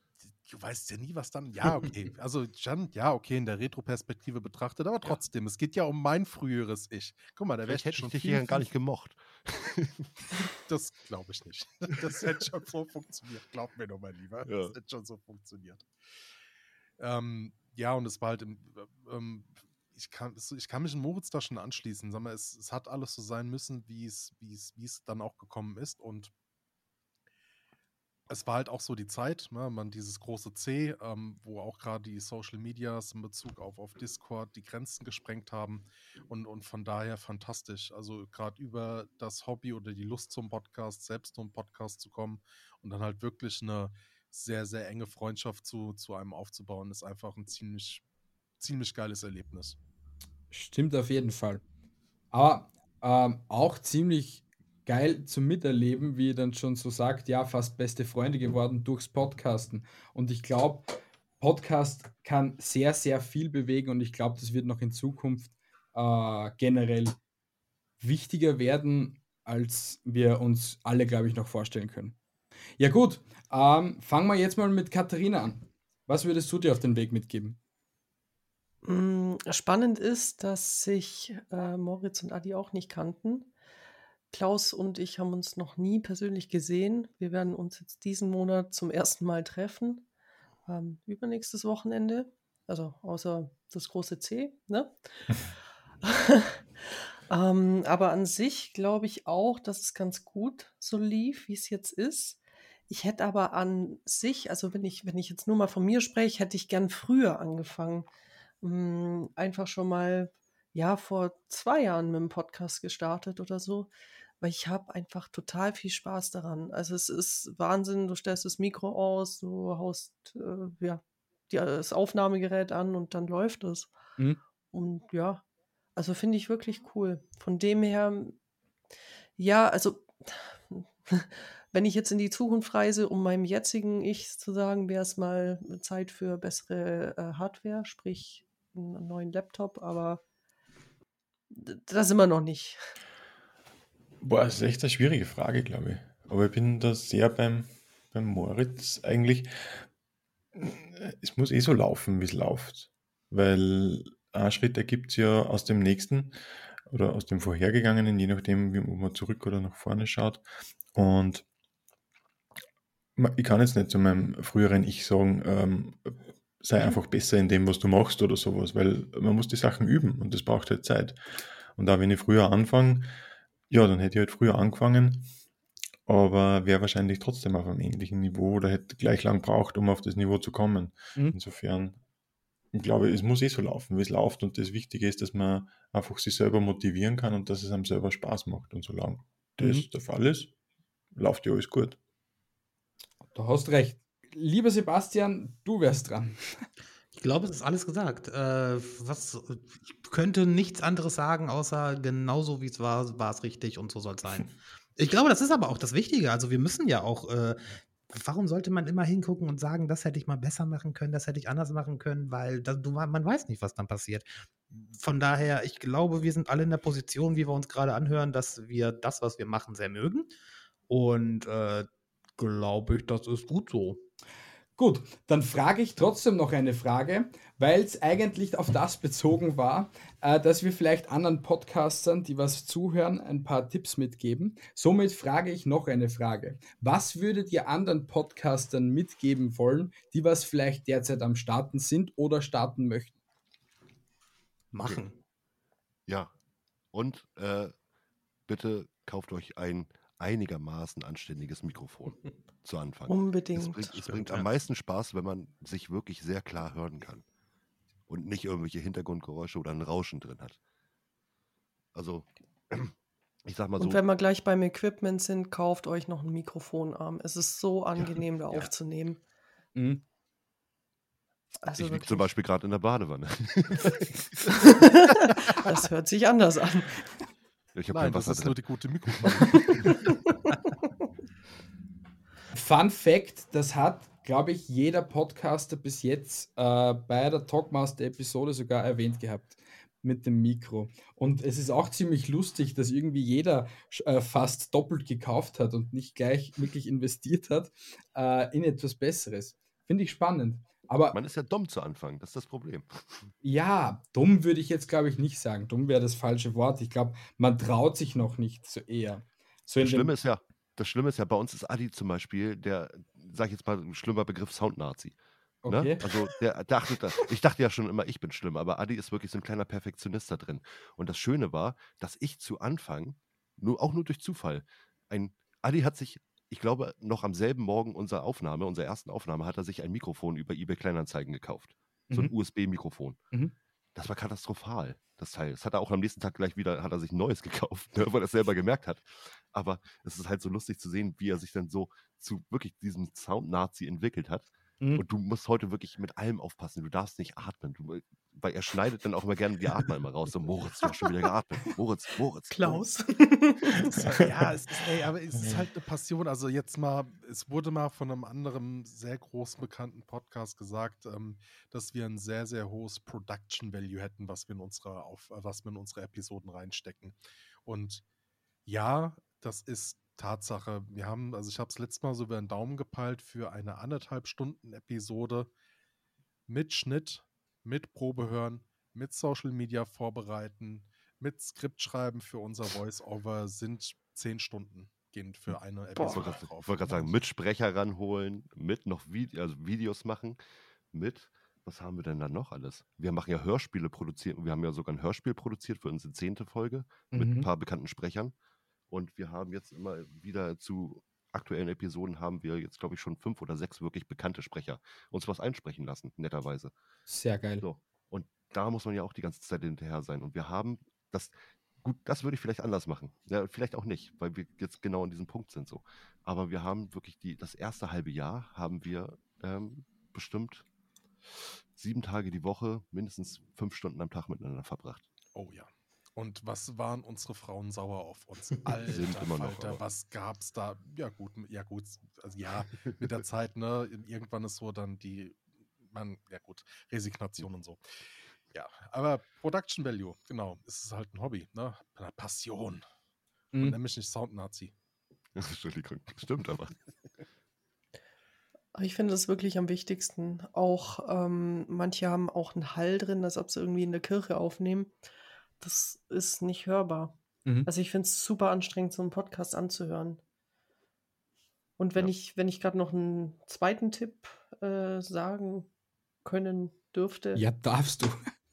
du weißt ja nie, was dann. Ja, okay. Also schon, ja, okay, in der Retro-Perspektive betrachtet, aber trotzdem, es geht ja um mein früheres Ich. Guck mal, da wäre Vielleicht hätte ich schon dich viel, hier gar viel. nicht gemocht. Das glaube ich nicht. Das hätte schon so funktioniert. Glaub mir doch mal lieber. Ja. Das hätte schon so funktioniert. Ja, und es war halt ich kann mich in Moritz da schon anschließen. Sag mal, es hat alles so sein müssen, wie es dann auch gekommen ist. Und es war halt auch so die Zeit, ne, man dieses große C, wo auch gerade die Social Medias in Bezug auf Discord die Grenzen gesprengt haben und von daher fantastisch. Also gerade über das Hobby oder die Lust zum Podcast, selbst zum Podcast zu kommen und dann halt wirklich eine sehr, sehr enge Freundschaft zu einem aufzubauen, ist einfach ein ziemlich, ziemlich geiles Erlebnis. Stimmt auf jeden Fall. Aber auch ziemlich geil zum Miterleben, wie ihr dann schon so sagt, ja, fast beste Freunde geworden durchs Podcasten. Und ich glaube, Podcast kann sehr, sehr viel bewegen und ich glaube, das wird noch in Zukunft generell wichtiger werden, als wir uns alle, glaube ich, noch vorstellen können. Ja gut, fangen wir jetzt mal mit Katharina an. Was würdest du dir auf den Weg mitgeben? Spannend ist, dass sich Moritz und Adi auch nicht kannten. Klaus und ich haben uns noch nie persönlich gesehen. Wir werden uns jetzt diesen Monat zum ersten Mal treffen. Übernächstes Wochenende. Also außer das große C, ne? Aber an sich glaube ich auch, dass es ganz gut so lief, wie es jetzt ist. Ich hätte aber an sich, also wenn ich jetzt nur mal von mir spreche, hätte ich gern früher angefangen. Einfach schon mal, ja, vor 2 Jahren mit dem Podcast gestartet oder so, weil ich habe einfach total viel Spaß daran. Also es ist Wahnsinn, du stellst das Mikro aus, du haust das Aufnahmegerät an und dann läuft es. Mhm. Und ja, also finde ich wirklich cool. Von dem her, ja, also wenn ich jetzt in die Zukunft reise, um meinem jetzigen Ich zu sagen, wäre es mal Zeit für bessere Hardware, sprich einen neuen Laptop, aber da sind wir noch nicht. Boah, das ist echt eine schwierige Frage, glaube ich. Aber ich bin da sehr beim Moritz eigentlich. Es muss so laufen, wie es läuft. Weil ein Schritt ergibt es ja aus dem nächsten oder aus dem vorhergegangenen, je nachdem, wie man zurück oder nach vorne schaut. Und ich kann jetzt nicht zu meinem früheren Ich sagen, sei einfach besser in dem, was du machst oder sowas, weil man muss die Sachen üben und das braucht halt Zeit. Und da, wenn ich früher anfange, ja, dann hätte ich halt früher angefangen, aber wäre wahrscheinlich trotzdem auf einem ähnlichen Niveau oder hätte gleich lang braucht, um auf das Niveau zu kommen. Mhm. Insofern, ich glaube, es muss so laufen, wie es läuft und das Wichtige ist, dass man einfach sich selber motivieren kann und dass es einem selber Spaß macht und solange das der Fall ist, läuft ja alles gut. Du hast recht. Lieber Sebastian, du wärst dran. Ich glaube, es ist alles gesagt. Ich könnte nichts anderes sagen, außer genauso wie es war, war es richtig und so soll es sein. Ich glaube, das ist aber auch das Wichtige. Also wir müssen ja auch, warum sollte man immer hingucken und sagen, das hätte ich mal besser machen können, das hätte ich anders machen können, weil man weiß nicht, was dann passiert. Von daher, ich glaube, wir sind alle in der Position, wie wir uns gerade anhören, dass wir das, was wir machen, sehr mögen. Und glaube ich, das ist gut so. Gut, dann frage ich trotzdem noch eine Frage, weil es eigentlich auf das bezogen war, dass wir vielleicht anderen Podcastern, die was zuhören, ein paar Tipps mitgeben. Somit frage ich noch eine Frage. Was würdet ihr anderen Podcastern mitgeben wollen, die was vielleicht derzeit am Starten sind oder starten möchten? Machen. Ja. Und bitte kauft euch ein einigermaßen anständiges Mikrofon zu Anfang. Unbedingt. Es bringt am meisten Spaß, wenn man sich wirklich sehr klar hören kann und nicht irgendwelche Hintergrundgeräusche oder ein Rauschen drin hat. Also, ich sag mal so. Und wenn wir gleich beim Equipment sind, kauft euch noch einen Mikrofonarm. Es ist so angenehm, da ja. aufzunehmen. Mhm. Also Ich liege wirklich. zum Beispiel gerade in der Badewanne. Das hört sich anders an. Ich habe Nein, kein das Wasser ist drin. nur die gute Mikrofon. Fun Fact, das hat, glaube ich, jeder Podcaster bis jetzt bei der Talkmaster-Episode sogar erwähnt gehabt mit dem Mikro. Und es ist auch ziemlich lustig, dass irgendwie jeder fast doppelt gekauft hat und nicht gleich wirklich investiert hat in etwas Besseres. Finde ich spannend. Aber Man ist ja dumm zu Anfang, das ist das Problem. ja, dumm würde ich jetzt, glaube ich, nicht sagen. Dumm wäre das falsche Wort. Ich glaube, man traut sich noch nicht so eher. So Das in Schlimme dem, ist ja, bei uns ist Adi zum Beispiel, der, sag ich jetzt mal, ein schlimmer Begriff, Sound-Nazi. Ne? okay. Also ich dachte ja schon immer, ich bin schlimm, aber Adi ist wirklich so ein kleiner Perfektionist da drin. Und das Schöne war, dass ich zu Anfang, auch nur durch Zufall, Adi hat sich, ich glaube, noch am selben Morgen unserer ersten Aufnahme, hat er sich ein Mikrofon über eBay Kleinanzeigen gekauft. So ein Mhm. USB-Mikrofon. Mhm. Das war katastrophal, das Teil. Das hat er auch am nächsten Tag gleich wieder, hat er sich ein neues gekauft, ne, weil er es selber gemerkt hat. Aber es ist halt so lustig zu sehen, wie er sich dann so zu wirklich diesem Sound-Nazi entwickelt hat. Mhm. Und du musst heute wirklich mit allem aufpassen. Du darfst nicht atmen. Weil er schneidet dann auch immer gerne die Atmer immer raus. So, Moritz, du hast schon wieder geatmet. Moritz. Klaus. Ja, aber es ist halt eine Passion. Also jetzt mal, es wurde mal von einem anderen sehr großen bekannten Podcast gesagt, dass wir ein sehr, sehr hohes Production Value hätten, was wir in unsere Episoden reinstecken. Und ja, das ist Tatsache. Ich habe es letztes Mal so über den Daumen gepeilt für eine 1,5 Stunden Episode mit Schnitt, mit Probehören, mit Social Media vorbereiten, mit Skript schreiben für unser Voice-Over sind 10 Stunden gehen für eine Ich Episode wollte drauf. gerade sagen, mit Sprecher ranholen, mit noch Videos machen, was haben wir denn da noch alles? Wir machen ja Hörspiele produziert, wir haben ja sogar ein Hörspiel produziert für unsere 10. Folge mit ein paar bekannten Sprechern. Und wir haben jetzt immer wieder zu aktuellen Episoden haben wir jetzt, glaube ich, schon 5 oder 6 wirklich bekannte Sprecher uns was einsprechen lassen, netterweise. Sehr geil. So. Und da muss man ja auch die ganze Zeit hinterher sein. Und wir haben das, gut, das würde ich vielleicht anders machen. Ja, vielleicht auch nicht, weil wir jetzt genau an diesem Punkt sind so. Aber wir haben wirklich das erste halbe Jahr haben wir bestimmt 7 Tage die Woche, mindestens 5 Stunden am Tag miteinander verbracht. Oh ja. Und was waren unsere Frauen sauer auf uns? Sind Alter immer noch, Falter, aber. was gab's da? Ja gut, also ja, mit der Zeit, ne, irgendwann ist so dann Resignation und so. Ja, aber Production Value, genau, es ist halt ein Hobby, ne, eine Passion. Und nämlich nicht Sound-Nazi. Entschuldigung, stimmt aber. Ich finde das wirklich am wichtigsten. Auch manche haben auch einen Hall drin, als ob sie irgendwie in der Kirche aufnehmen. Das ist nicht hörbar. Mhm. Also ich finde es super anstrengend, so einen Podcast anzuhören. Und wenn Ja. ich gerade noch einen zweiten Tipp sagen können dürfte. Ja, darfst du.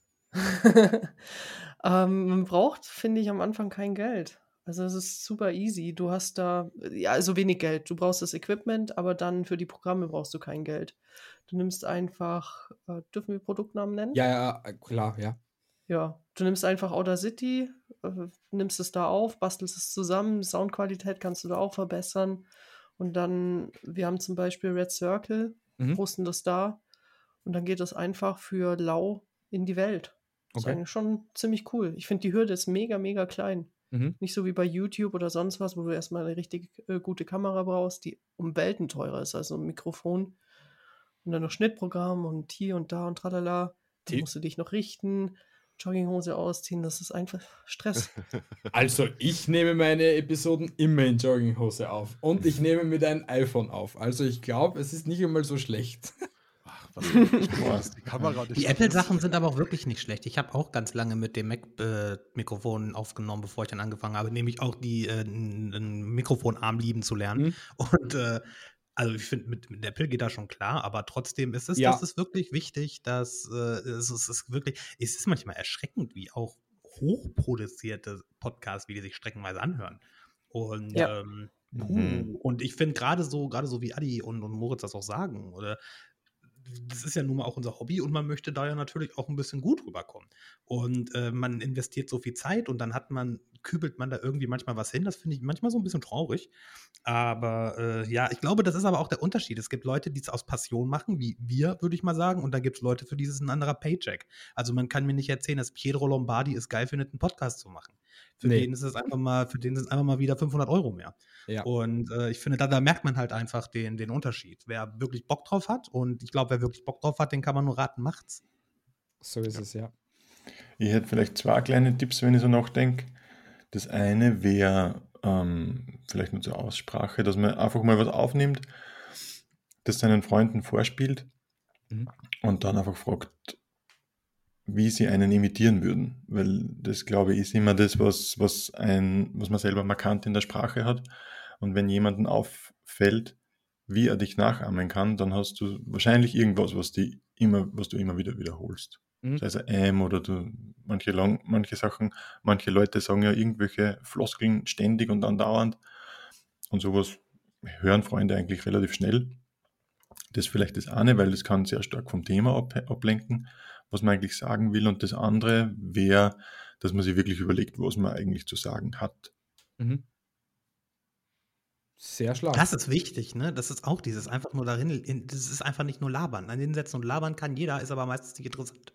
Man braucht, finde ich, am Anfang kein Geld. Also es ist super easy. Du hast da, ja, also wenig Geld. Du brauchst das Equipment, aber dann für die Programme brauchst du kein Geld. Du nimmst einfach, dürfen wir Produktnamen nennen? Ja, klar, ja. Ja, du nimmst einfach Audacity, nimmst es da auf, bastelst es zusammen, Soundqualität kannst du da auch verbessern. Und dann, wir haben zum Beispiel Red Circle, posten das da und dann geht das einfach für lau in die Welt. Das ist Okay. eigentlich schon ziemlich cool. Ich finde, die Hürde ist mega, mega klein. Nicht so wie bei YouTube oder sonst was, wo du erstmal eine richtig gute Kamera brauchst, die um Welten teurer ist, also ein Mikrofon und dann noch Schnittprogramm und hier und da und tralala. Dann musst du dich noch richten, Jogginghose ausziehen, das ist einfach Stress. Also ich nehme meine Episoden immer in Jogginghose auf und ich nehme mit einem iPhone auf. Also ich glaube, es ist nicht einmal so schlecht. Ach, was die Kamera nicht Die schlecht Apple-Sachen ist. sind aber auch wirklich nicht schlecht. Ich habe auch ganz lange mit dem Mac-Mikrofon aufgenommen, bevor ich dann angefangen habe, nämlich auch einen Mikrofonarm lieben zu lernen. Und also ich finde, mit Apple geht das schon klar, aber trotzdem ist es, Ja. das ist wirklich wichtig, dass es ist manchmal erschreckend, wie auch hochproduzierte Podcasts, wie die sich streckenweise anhören. Und Ja. und ich finde gerade so wie Adi und Moritz das auch sagen, oder das ist ja nun mal auch unser Hobby und man möchte da ja natürlich auch ein bisschen gut rüberkommen. Und man investiert so viel Zeit und dann kübelt man da irgendwie manchmal was hin. Das finde ich manchmal so ein bisschen traurig. Aber ja, ich glaube, das ist aber auch der Unterschied. Es gibt Leute, die es aus Passion machen, wie wir, würde ich mal sagen. Und dann gibt es Leute, für die ist es ein anderer Paycheck. Also man kann mir nicht erzählen, dass Pietro Lombardi es geil findet, einen Podcast zu machen. Für den ist es einfach mal wieder 500 € mehr. Ja. Und ich finde, da merkt man halt einfach den Unterschied. Wer wirklich Bock drauf hat, und ich glaube, wer wirklich Bock drauf hat, den kann man nur raten, macht's. So ist es, ja. Ich hätte vielleicht 2 kleine Tipps, wenn ich so nachdenke. Das eine wäre vielleicht nur zur Aussprache, dass man einfach mal was aufnimmt, das seinen Freunden vorspielt Mhm. und dann einfach fragt, wie sie einen imitieren würden. Weil das, glaube ich, ist immer das, was man selber markant in der Sprache hat. Und wenn jemandem auffällt, wie er dich nachahmen kann, dann hast du wahrscheinlich irgendwas, was du immer wieder wiederholst. Mhm. Sei es oder manche Sachen, manche Leute sagen ja irgendwelche Floskeln ständig und andauernd. Und sowas hören Freunde eigentlich relativ schnell. Das ist vielleicht das eine, weil das kann sehr stark vom Thema ablenken, was man eigentlich sagen will. Und das andere wäre, dass man sich wirklich überlegt, was man eigentlich zu sagen hat. Mhm. Sehr schlau. Das ist wichtig, ne? Das ist auch dieses einfach nur das ist einfach nicht nur labern. An den Sätzen und labern kann jeder, ist aber meistens nicht interessant.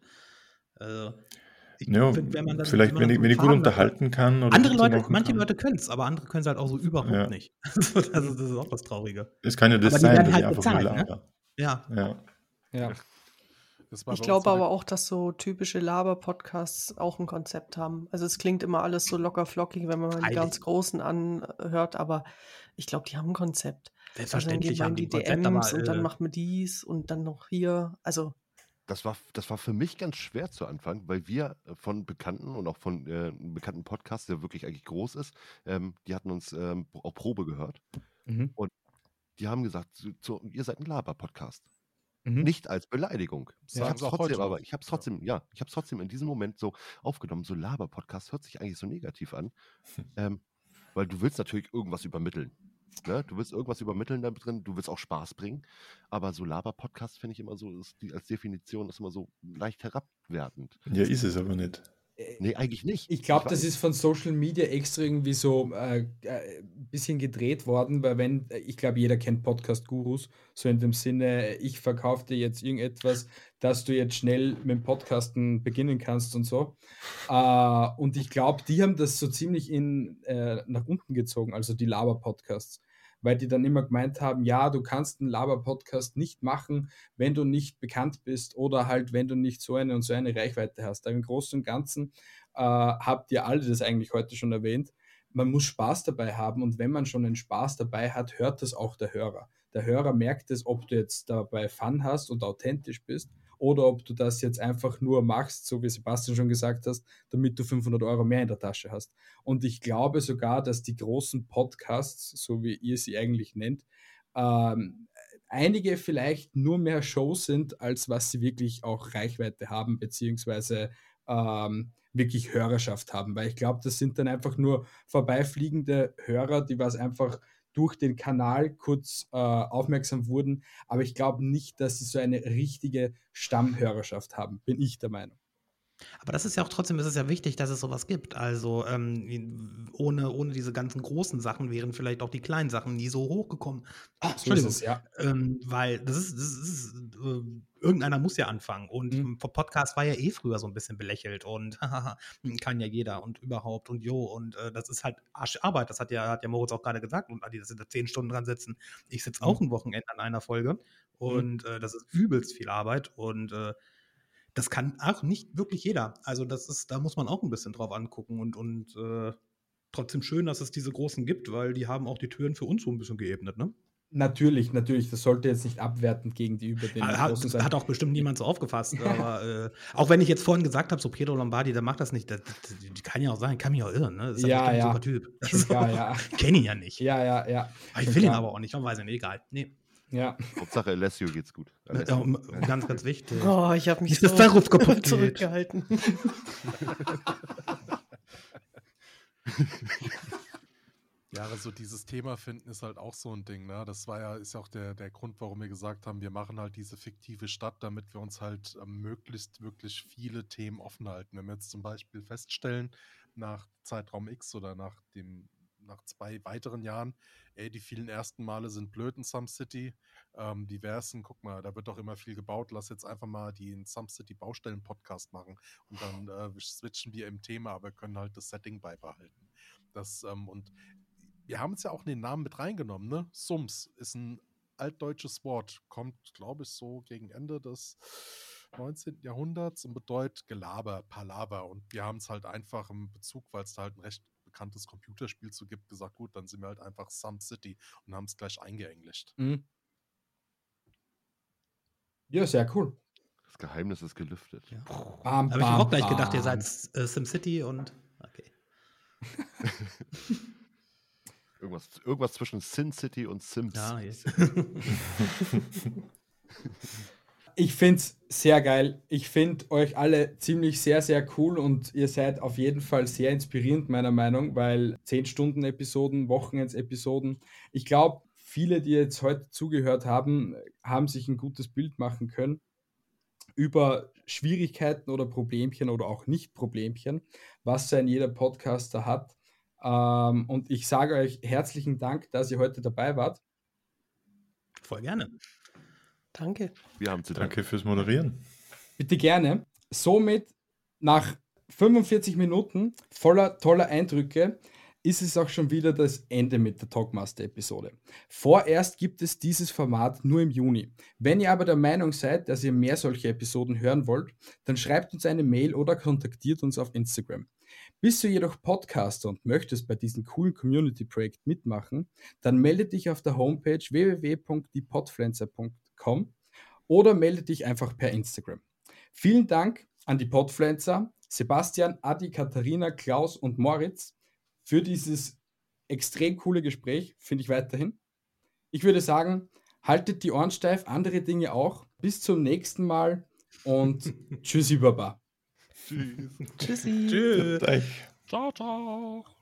Ja, Wenn man dann, vielleicht, wenn so ich einen gut Faden hat. unterhalten kann oder Andere Witze Leute, machen manche kann. Leute können es, aber andere können es halt auch so überhaupt Ja. nicht. Das ist auch das Traurige. Es kann ja das Aber die sein, werden dass ich halt einfach nur bezahlt, ne? laber. Ja. Ja. Ja. Das war Ich bei uns glaube in der- aber auch, dass so typische Laber-Podcasts auch ein Konzept haben. Also es klingt immer alles so locker flockig, wenn man mal die Freilich. ganz Großen anhört, aber ich glaube, die haben ein Konzept. Also dann Selbstverständlich geht man haben in die die ein Konzept, aber DMs und dann macht man dies und dann noch hier. Also Das war für mich ganz schwer zu Anfang, weil wir von Bekannten und auch von einem bekannten Podcast, der wirklich eigentlich groß ist, die hatten uns auch Probe gehört. Mhm. Und die haben gesagt, ihr seid ein Laber-Podcast. Mhm. Nicht als Beleidigung. Ich Sagen habe es sie auch trotzdem, heute aber noch. ich habe es trotzdem, ich habe es trotzdem in diesem Moment so aufgenommen. So Laber-Podcast hört sich eigentlich so negativ an, weil du willst natürlich irgendwas übermitteln. Ne? Du willst irgendwas übermitteln da drin, du willst auch Spaß bringen, aber so Laber-Podcast finde ich immer so, als Definition ist immer so leicht herabwertend. Ja, ist es aber nicht. Nee, eigentlich nicht. Ich glaube, Ich das weiß. ist von Social Media extra irgendwie so ein bisschen gedreht worden, weil ich glaube, jeder kennt Podcast-Gurus, so in dem Sinne, ich verkaufe dir jetzt irgendetwas, dass du jetzt schnell mit dem Podcasten beginnen kannst und so. Und ich glaube, die haben das so ziemlich nach unten gezogen, also die Laber-Podcasts, weil die dann immer gemeint haben, ja, du kannst einen Laber-Podcast nicht machen, wenn du nicht bekannt bist oder halt, wenn du nicht so eine und so eine Reichweite hast. Aber im Großen und Ganzen habt ihr alle das eigentlich heute schon erwähnt. Man muss Spaß dabei haben und wenn man schon einen Spaß dabei hat, hört das auch der Hörer. Der Hörer merkt es, ob du jetzt dabei Fun hast und authentisch bist oder ob du das jetzt einfach nur machst, so wie Sebastian schon gesagt hast, damit du 500 Euro mehr in der Tasche hast. Und ich glaube sogar, dass die großen Podcasts, so wie ihr sie eigentlich nennt, einige vielleicht nur mehr Shows sind, als was sie wirklich auch Reichweite haben, beziehungsweise wirklich Hörerschaft haben, weil ich glaube, das sind dann einfach nur vorbeifliegende Hörer, die was einfach durch den Kanal kurz aufmerksam wurden, aber ich glaube nicht, dass sie so eine richtige Stammhörerschaft haben, bin ich der Meinung. Aber das ist ja auch trotzdem, ist es ja wichtig, dass es sowas gibt. Also ohne diese ganzen großen Sachen wären vielleicht auch die kleinen Sachen nie so hochgekommen. So ist es, ja. Weil irgendeiner muss ja anfangen. Und Podcast war ja eh früher so ein bisschen belächelt und kann ja jeder und überhaupt und und das ist halt Arscharbeit. Das hat ja Moritz auch gerade gesagt. Und die, dass sie da 10 Stunden dran sitzen. Ich sitze auch ein Wochenende an einer Folge und das ist übelst viel Arbeit und das kann auch nicht wirklich jeder. Also da muss man auch ein bisschen drauf angucken und trotzdem schön, dass es diese Großen gibt, weil die haben auch die Türen für uns so ein bisschen geebnet, ne? Natürlich, das sollte jetzt nicht abwertend gegenüber den Großen sein. Hat auch bestimmt niemand so aufgefasst. Aber auch wenn ich jetzt vorhin gesagt habe, so Pietro Lombardi, der macht das nicht. Die kann ja auch sein, kann mich auch irren. Ne? Das ist ja bestimmt ein super Typ. Schon klar, ja. Kenne ihn ja nicht. Ja. Ich will ihn aber auch nicht, man weiß nicht, egal. Nee. Ja. Hauptsache Alessio geht's gut. Ganz, ganz wichtig. Oh, ich habe mich Nicht, dass der Ruf kaputt geht. zurückgehalten. Ja, also dieses Thema finden ist halt auch so ein Ding, ne? Das ist ja auch der Grund, warum wir gesagt haben, wir machen halt diese fiktive Stadt, damit wir uns halt möglichst wirklich viele Themen offen halten. Wenn wir jetzt zum Beispiel feststellen, nach Zeitraum X oder nach 2 weiteren Jahren, die vielen ersten Male sind blöd in Some City, diversen, guck mal, da wird doch immer viel gebaut, lass jetzt einfach mal die in Some City Baustellen-Podcast machen und dann switchen wir im Thema, aber können halt das Setting beibehalten. Und wir haben es ja auch in den Namen mit reingenommen, ne? Sums ist ein altdeutsches Wort, kommt, glaube ich, so gegen Ende des 19. Jahrhunderts und bedeutet Gelaber, Palaver. Und wir haben es halt einfach im Bezug, weil es da halt ein recht bekanntes Computerspiel zu gibt, gesagt, gut, dann sind wir halt einfach Some City und haben es gleich eingeenglischt. Mhm. Ja, sehr cool. Das Geheimnis ist gelüftet. Ja. Bam, Habe ich bam, auch gleich gedacht, ihr bam. seid SimCity und. Okay. Irgendwas zwischen Sin City und Sims. Ja, jetzt. Ich finde es sehr geil. Ich finde euch alle ziemlich sehr, sehr cool und ihr seid auf jeden Fall sehr inspirierend, meiner Meinung, weil 10-Stunden-Episoden, Wochenends-Episoden, ich glaube, viele, die jetzt heute zugehört haben, haben sich ein gutes Bild machen können über Schwierigkeiten oder Problemchen oder auch Nicht-Problemchen, was so ein jeder Podcaster hat. Und ich sage euch herzlichen Dank, dass ihr heute dabei wart. Voll gerne. Danke. Wir haben zu danken. Danke fürs Moderieren. Bitte gerne. Somit nach 45 Minuten voller toller Eindrücke ist es auch schon wieder das Ende mit der Talkmaster-Episode. Vorerst gibt es dieses Format nur im Juni. Wenn ihr aber der Meinung seid, dass ihr mehr solche Episoden hören wollt, dann schreibt uns eine Mail oder kontaktiert uns auf Instagram. Bist du jedoch Podcaster und möchtest bei diesem coolen Community-Projekt mitmachen, dann melde dich auf der Homepage www.diepodpflanzer.com oder melde dich einfach per Instagram. Vielen Dank an die Podpflanzer, Sebastian, Adi, Katharina, Klaus und Moritz für dieses extrem coole Gespräch, finde ich weiterhin. Ich würde sagen, haltet die Ohren steif, andere Dinge auch. Bis zum nächsten Mal und tschüssi Baba. Tschüss. Tschüssi. Tschüss. Euch. Ciao, ciao.